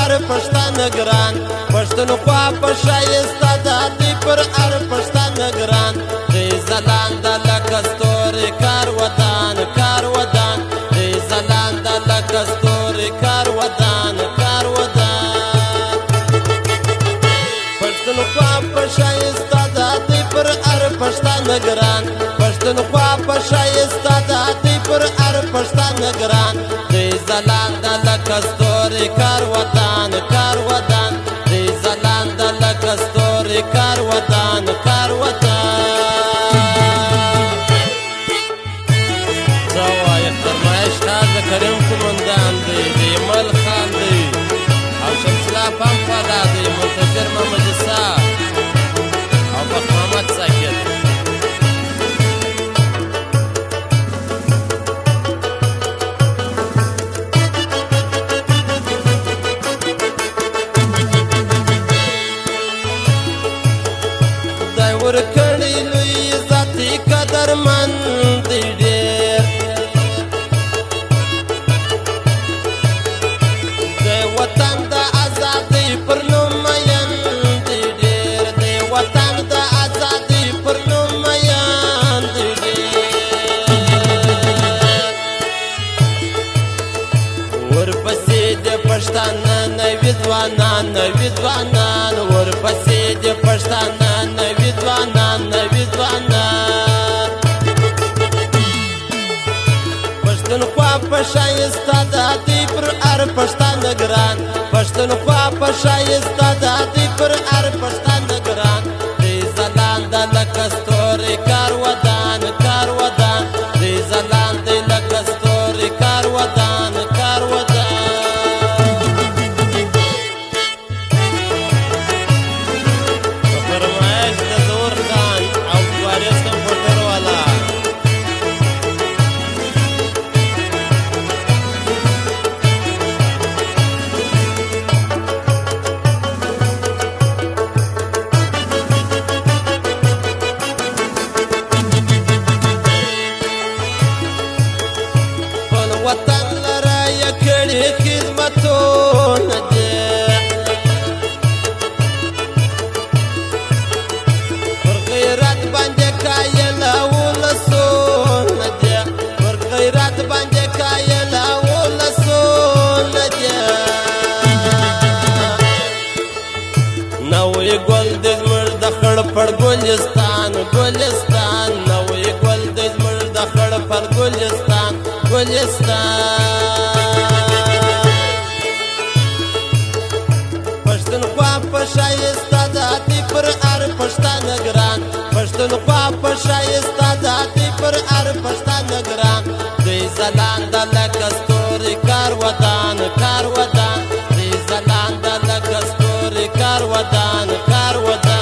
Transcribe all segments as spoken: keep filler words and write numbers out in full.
ار پښتانه ګران پښتونخوا په ښایسته ده دوی پر ار پښتانه ګران دوی ځلانده لکه ستوري کار ودان کار ودان دوی ځلانده لکه ستوري کار ودان کار ودان پښتونخوا په ښایسته ده دوی پر ار پښتانه ګران پښتونخوا په ښایسته ده دوی پر ار پښتانه ګران دوی ځلانده لکه ستوري کار ودان کار ودان دوی ځلانده لکه ستوري کار ودان کار ودان زه وایم فرمایش تازه کریم قومندان دی د ایمل خان دی او شمس الله پمپالا دی منتظر محمد اسحاق او بخت محمد ساکر ورکړی لوی ذاتي قدرمن دی ډېر د وطن د ازادۍ پر نوم مین دی ډېر د وطن د ازادۍ پر نوم مین دی ډېر ورپسې د پښتانه نوي ځوانان نوي ځوانان ورپسې د پښتانه نوي ځوانان نوي ځوانان پښتونخوا په ښایسته ده دوی پر ار پښتانه ګران پښتونخوا په ښایسته ده دوی پر ار پښتانه ګران دوی ځلانده لکه ستوري کار ودان کار ودان دوی ځلانده لکه ستوري کار ودان کار ودان وطن لره یې کړي خدمتونه دي پر غیرت باندې قایل ولسونه دي پر غیرت باندې قایل ولسونه دي نوی ګل د زموږ د خړ پړ ګلستان ګلستان نوی ګل د زموږ د خړ پړ ګلستان ګلستان پښتونخوا په ښایسته ده دوی پر ار پښتانه ګران پښتونخوا په ښایسته ده دوی پر ار پښتانه ګران دوی ځلانده لکه ستوري کار ودان کار ودان دوی ځلانده لکه ستوري کار ودان کار ودان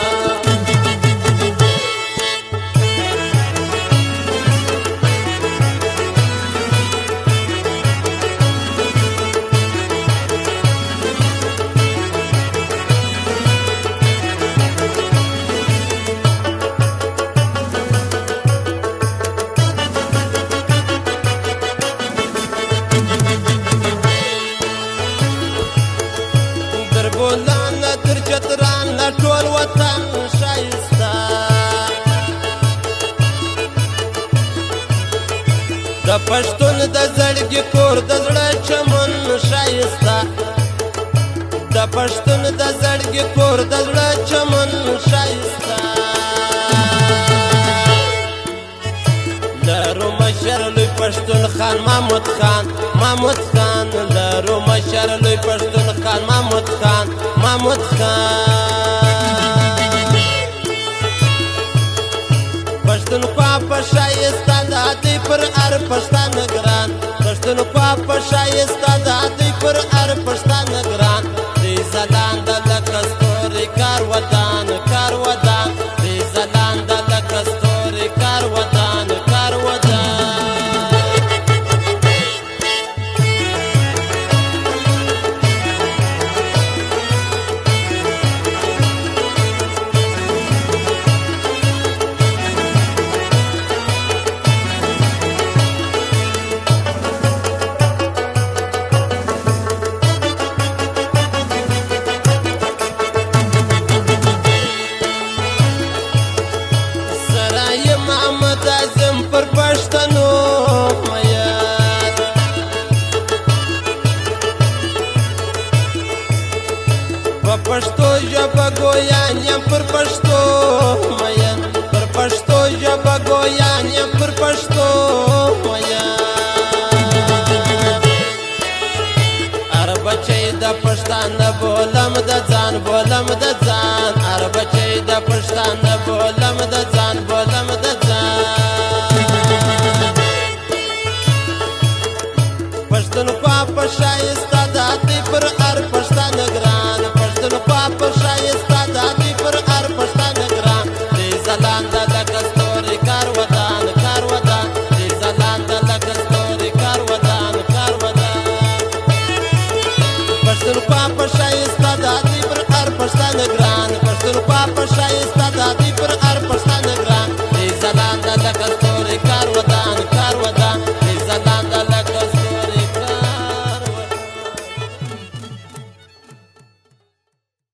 بولانه تر چترانه ټول وطن ښایسته د پښتون د زړګي کور د زړه چمن ښایسته د پښتون د زړګي کور د زړه چمن ښایسته لرو مشر لوی پښتون خان محمود خان محمود خان لرو مشر لوی پښتون خان محمود خان محمود خان پښتونخوا په ښایسته ده دوی پر ار پښتانه ګران پښتونخوا په ښایسته ده دوی پر ار پښتانه ګران دوی ځلانده لکه ستوري کار ودان کار ودان دوی ځلانده لکه ستوري کار ودان کار ودان پښتو ژبه ګویان یم پر پښتو مین پر پښتو ژبه ګویان یم پر پښتو مین هر بچی د پښتانه بولم د ځان بولم د ځان هر بچی د پښتانه بولم د ځان بولم د ځان پښتونخوا په ښایسته ده دی پر هر پښتانه ګران پښتونخوا په ښایسته ده دی پر هر پښتانه ګران دی ځلانده لکه ستوري کار ودان کار ودان دی ځلانده لکه ستوري کار ودان کار ودان پښتونخوا په ښایسته ده دی پر هر پښتانه ګران پښتونخوا په ښایسته ده دی پر هر پښتانه